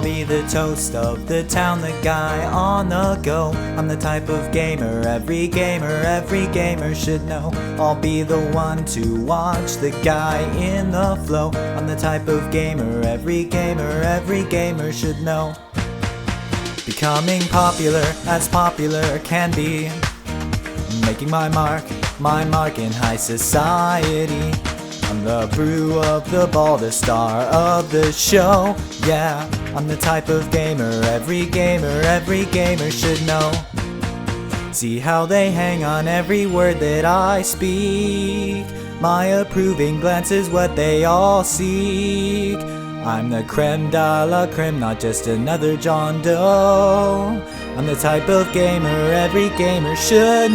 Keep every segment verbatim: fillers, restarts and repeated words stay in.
I'll be the toast of the town, the guy on the go. I'm the type of gamer every gamer, every gamer should know. I'll be the one to watch, the guy in the flow. I'm the type of gamer every gamer, every gamer should know. Becoming popular, as popular can be. Making my mark, my mark in high society. I'm the brew of the ball, the star of the show. Yeah, I'm the type of gamer every gamer, every gamer should know. See how they hang on every word that I speak. My approving glance is what they all seek. I'm the creme de la creme, not just another John Doe. I'm the type of gamer every gamer should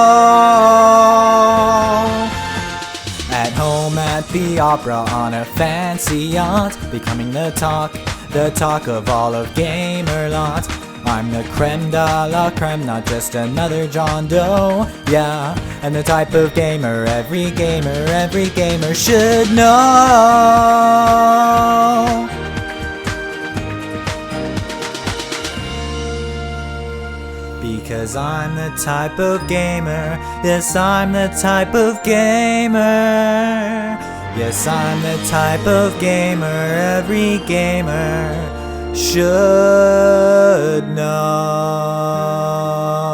know. At home, at the opera, on a fancy yacht, becoming the talk, the talk of all of Gamerlot. I'm the creme de la creme, not just another John Doe. Yeah, I'm the type of gamer every gamer, every gamer should know. Because I'm the type of gamer, yes I'm the type of gamer. Yes I'm the type of gamer every gamer should know.